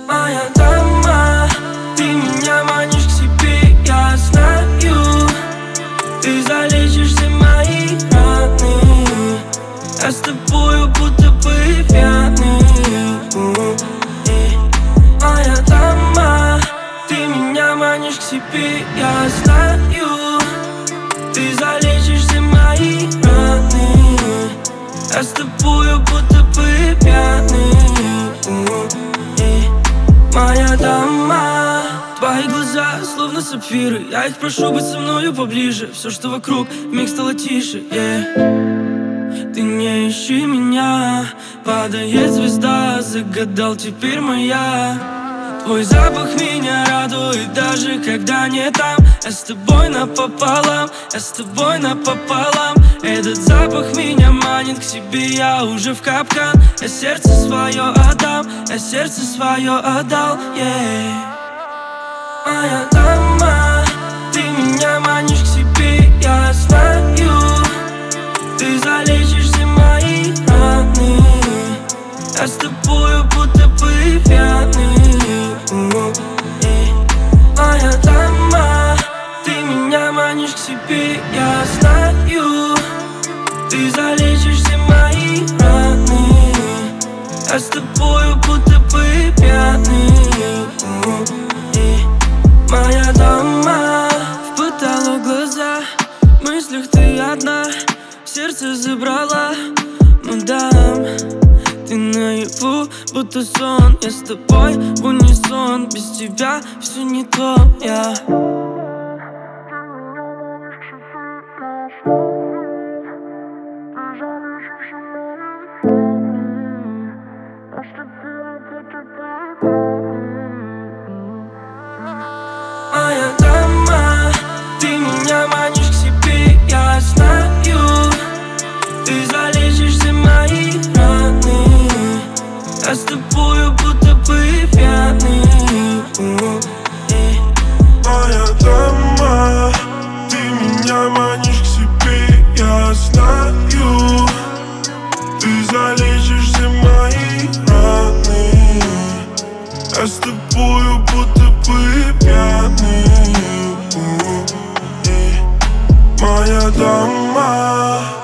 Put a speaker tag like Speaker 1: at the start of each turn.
Speaker 1: Моя дама, ты меня манишь к себе, я знаю. Ты залечишь все мои раны, я с тобою будто бы пьяный. Моя дама, ты меня манишь к себе, я знаю. Ты залечишь все мои раны, я с тобою будто бы пьяный. Моя дама, твои глаза словно сапфиры, я их прошу быть со мною поближе. Все, что вокруг, вмиг стало тише, Ты не ищи меня, падает звезда, загадал теперь моя. Твой запах меня радует, даже когда не там. Я с тобой напополам, я с тобой напополам. Этот запах меня манит к себе, я уже в капкан. Я сердце свое отдам, я сердце свое отдал, Моя дама, ты меня манишь к себе, я знаю. Ты залечишь все мои раны, я с тобою будто бы пьяный. Моя дама, ты меня манишь к себе, я знаю. Ты залечишь все мои раны, я с тобою будто бы пьяный. Моя дама, в потолок глаза, в мыслях ты одна, сердце забрала, мадам. Ты наяву, будто сон, я с тобой в унисон. Без тебя все не то, Моя дама, ты меня манишь к себе, я знаю. Ты залечишь все мои раны, я с тобою будто бы пьяный.
Speaker 2: Моя дама, ты меня манишь к себе, я знаю. Ты залечишь все мои раны, я с тобою будто бы пьяный. Моя дама.